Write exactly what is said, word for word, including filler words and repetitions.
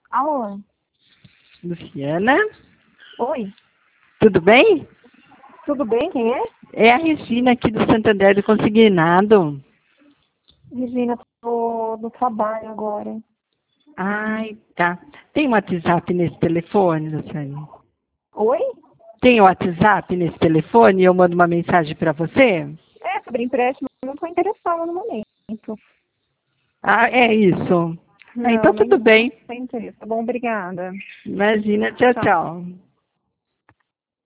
Alô? Luciana? Oi? Tudo bem? Tudo bem? Quem é? É a Regina aqui do Santander do Consignado. Regina, tô no trabalho agora. Ai, tá. Tem um WhatsApp nesse telefone, Luciane? Oi? Tem o WhatsApp nesse telefone e eu mando uma mensagem para você? É, sobre empréstimo, eu não tô interessada no momento. Ah, é isso. Ah, Não, então nem tudo bem. sem interesse. Tá bom, obrigada. Imagina. Tchau, Tchau. tchau.